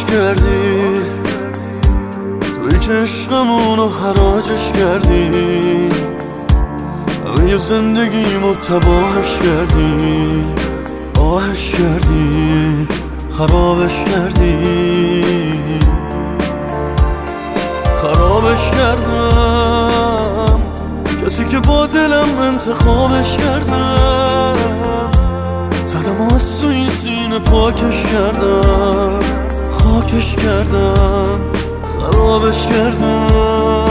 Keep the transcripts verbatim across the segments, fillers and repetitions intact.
کردی، توی که عشقمونو حراجش کردی، همه زندگیمو تباهش کردی، آهش کردی، خرابش کردی، خرابش کردم. کسی که با دلم انتخابش کردم، زدم از تو این سینه پاکش کردم، خاکش کردم، خرابش کردم.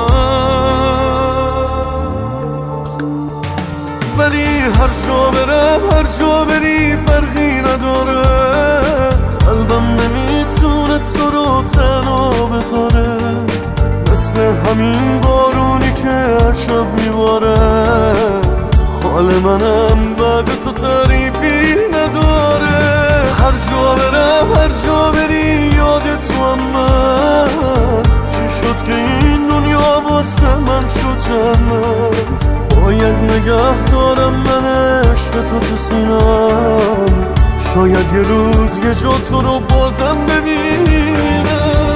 ولی هر جا برم، هر جا بری فرقی نداره، قلبم نمیتونه تو رو تنها بذاره، مثل همین بارونی که هر شب میباره. حال منم بعد تو تعریفی نداره. هر جا برم، هر جا بری یاد تو هم من، چی شد که این دنیا واسه من شد جنت. باید نگه دارم من عشق تو تو سینم، شاید یه روز یه جا تو رو بازم ببینم.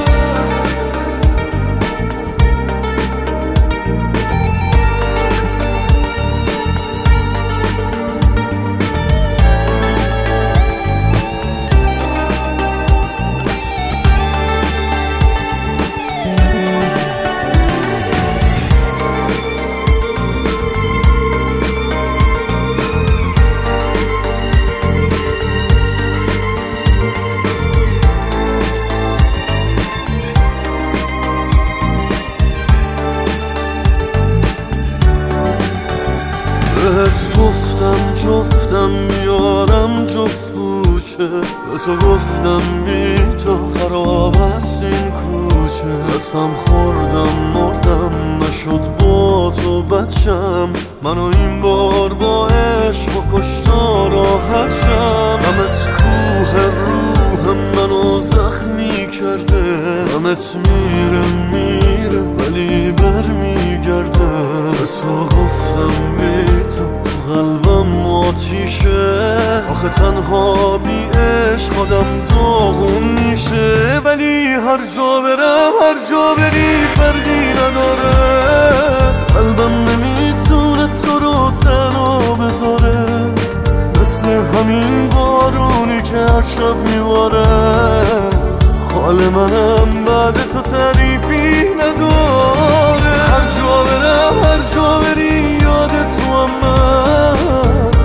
بهت گفتم جفتم میارم جفت کوچه، به تو گفتم بی تو خراب است این کوچه. قسم خوردم مردم نشد با تو بچم، منو این بار با عشق و کشتا راحت شم. غمت کوه روح منو زخمی کرده، غمت میره میره ولی بر میگرده. به تو گفتم بی تو قلبم آتیشه، آخه تنها بی عشق آدم داغون میشه. ولی هر جا برم، هر جا بری فرقی نداره، قلبم نمیتونه تو رو تنها بذاره، مثل همین بارونی که هر شب میباره. حال منم بعد تو تعریفی نداره.